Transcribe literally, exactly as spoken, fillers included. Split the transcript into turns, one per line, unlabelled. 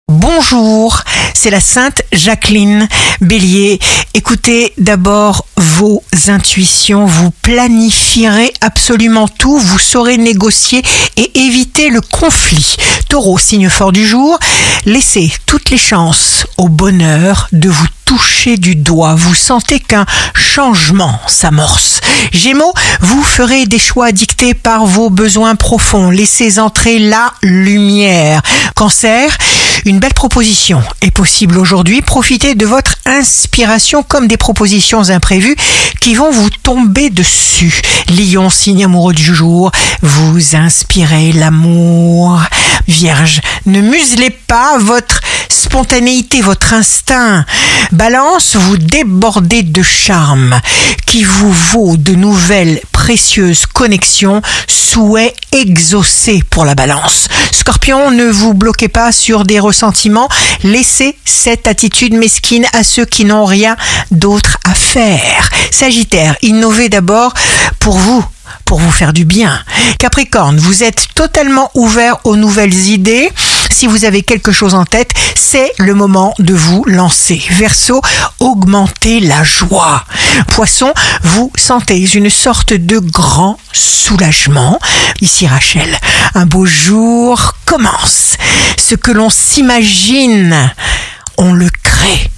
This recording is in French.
Bonjour, c'est la Sainte Jacqueline. Bélier, écoutez d'abord vos intuitions, vous planifierez absolument tout, vous saurez négocier et éviter le conflit. Taureau, signe fort du jour, laissez toutes les chances au bonheur de vous toucher du doigt. Vous sentez qu'un changement s'amorce. Gémeaux, vous ferez des choix dictés par vos besoins profonds. Laissez entrer la lumière. Cancer, une belle proposition est possible aujourd'hui. Profitez de votre inspiration comme des propositions imprévues qui vont vous tomber dessus. Lion, signe amoureux du jour, vous inspirez l'amour. Vierge, ne muselez pas votre spontanéité, votre instinct. Balance, vous débordez de charme qui vous vaut de nouvelles précieuses connexions, souhaits exaucés pour la balance. Scorpion, ne vous bloquez pas sur des ressentiments, laissez cette attitude mesquine à ceux qui n'ont rien d'autre à faire. Sagittaire, innovez d'abord pour vous, pour vous faire du bien. Capricorne, vous êtes totalement ouvert aux nouvelles idées. Si vous avez quelque chose en tête, c'est le moment de vous lancer. Verseau, augmentez la joie. Poisson, vous sentez une sorte de grand soulagement. Ici Rachel, un beau jour commence. Ce que l'on s'imagine, on le crée.